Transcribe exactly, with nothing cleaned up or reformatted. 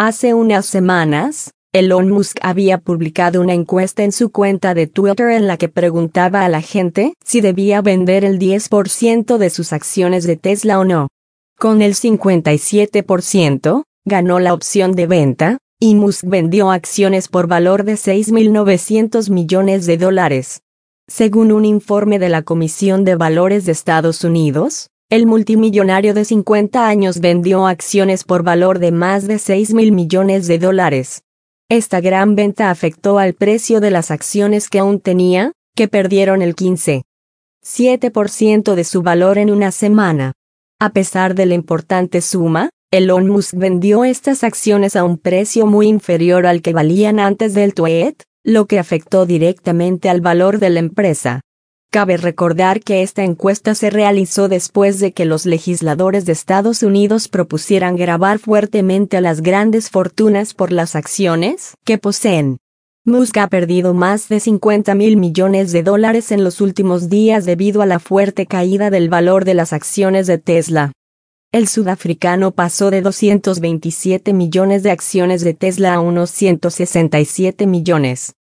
Hace unas semanas, Elon Musk había publicado una encuesta en su cuenta de Twitter en la que preguntaba a la gente si debía vender el diez por ciento de sus acciones de Tesla o no. Con el cincuenta y siete por ciento, ganó la opción de venta, y Musk vendió acciones por valor de seis mil novecientos millones de dólares. Según un informe de la Comisión de Valores de Estados Unidos, el multimillonario de cincuenta años vendió acciones por valor de más de seis mil millones de dólares. Esta gran venta afectó al precio de las acciones que aún tenía, que perdieron el quince punto siete por ciento de su valor en una semana. A pesar de la importante suma, Elon Musk vendió estas acciones a un precio muy inferior al que valían antes del tweet, lo que afectó directamente al valor de la empresa. Cabe recordar que esta encuesta se realizó después de que los legisladores de Estados Unidos propusieran gravar fuertemente a las grandes fortunas por las acciones que poseen. Musk ha perdido más de cincuenta mil millones de dólares en los últimos días debido a la fuerte caída del valor de las acciones de Tesla. El sudafricano pasó de doscientos veintisiete millones de acciones de Tesla a unos ciento sesenta y siete millones.